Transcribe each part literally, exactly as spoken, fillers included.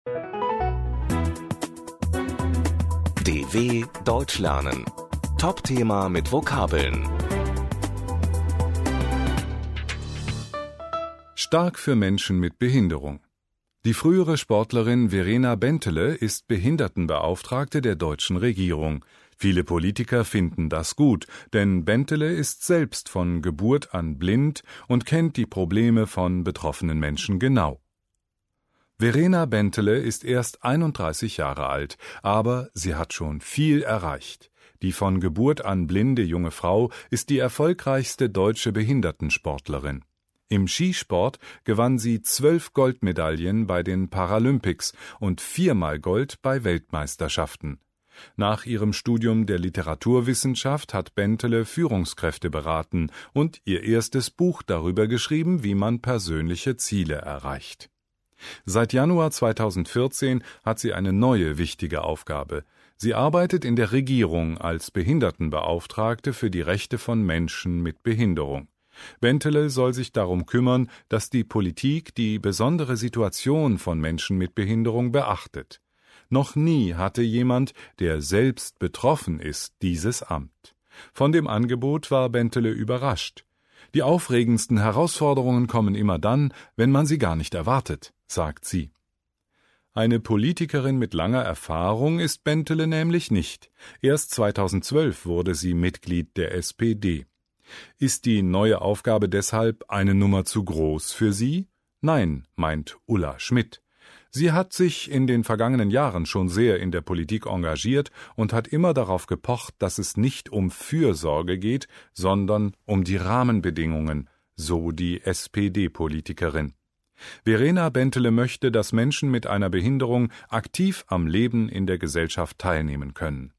D W Deutsch lernen. Top-Thema mit Vokabeln. Stark für Menschen mit Behinderung. Die frühere Sportlerin Verena Bentele ist Behindertenbeauftragte der deutschen Regierung. Viele Politiker finden das gut, denn Bentele ist selbst von Geburt an blind und kennt die Probleme von betroffenen Menschen genau. Verena Bentele ist erst einunddreißig Jahre alt, aber sie hat schon viel erreicht. Die von Geburt an blinde junge Frau ist die erfolgreichste deutsche Behindertensportlerin. Im Skisport gewann sie zwölf Goldmedaillen bei den Paralympics und viermal Gold bei Weltmeisterschaften. Nach ihrem Studium der Literaturwissenschaft hat Bentele Führungskräfte beraten und ihr erstes Buch darüber geschrieben, wie man persönliche Ziele erreicht. Seit Januar zweitausendvierzehn hat sie eine neue wichtige Aufgabe. Sie arbeitet in der Regierung als Behindertenbeauftragte für die Rechte von Menschen mit Behinderung. Bentele soll sich darum kümmern, dass die Politik die besondere Situation von Menschen mit Behinderung beachtet. Noch nie hatte jemand, der selbst betroffen ist, dieses Amt. Von dem Angebot war Bentele überrascht. Die aufregendsten Herausforderungen kommen immer dann, wenn man sie gar nicht erwartet, sagt sie. Eine Politikerin mit langer Erfahrung ist Bentele nämlich nicht. Erst zweitausendzwölf wurde sie Mitglied der S P D. Ist die neue Aufgabe deshalb eine Nummer zu groß für sie? Nein, meint Ulla Schmidt. Sie hat sich in den vergangenen Jahren schon sehr in der Politik engagiert und hat immer darauf gepocht, dass es nicht um Fürsorge geht, sondern um die Rahmenbedingungen, so die S P D-Politikerin. Verena Bentele möchte, dass Menschen mit einer Behinderung aktiv am Leben in der Gesellschaft teilnehmen können.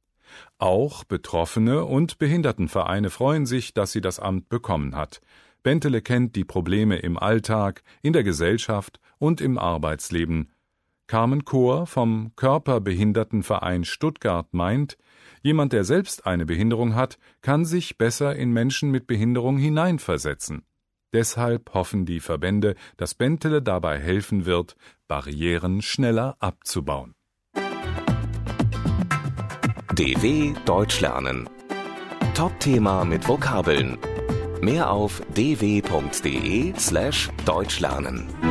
Auch Betroffene und Behindertenvereine freuen sich, dass sie das Amt bekommen hat. Bentele kennt die Probleme im Alltag, in der Gesellschaft und im Arbeitsleben. Carmen Kohr vom Körperbehindertenverein Stuttgart meint, jemand, der selbst eine Behinderung hat, kann sich besser in Menschen mit Behinderung hineinversetzen. Deshalb hoffen die Verbände, dass Bentele dabei helfen wird, Barrieren schneller abzubauen. D W Deutsch lernen. Top-Thema mit Vokabeln. Mehr auf d w punkt d e slash deutsch lernen.